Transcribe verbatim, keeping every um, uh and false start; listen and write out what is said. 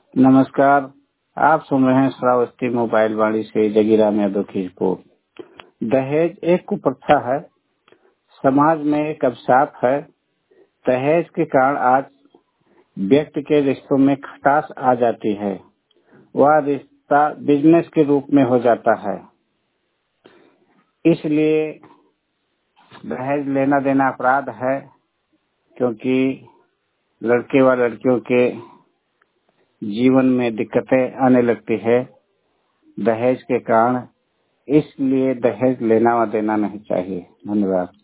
नमस्कार। आप सुन रहे हैं श्रावस्ती मोबाइल वाणी से जगीराम यादव की रिपोर्ट। दहेज एक कुप्रथा है, समाज में एक अभिशाप है। दहेज के कारण आज व्यक्ति के रिश्तों में खटास आ जाती है। वह रिश्ता बिजनेस के रूप में हो जाता है। इसलिए दहेज लेना देना अपराध है, क्योंकि लड़के व लड़कियों के जीवन में दिक्कतें आने लगती है दहेज के कारण। इसलिए दहेज लेना व देना नहीं चाहिए। धन्यवाद।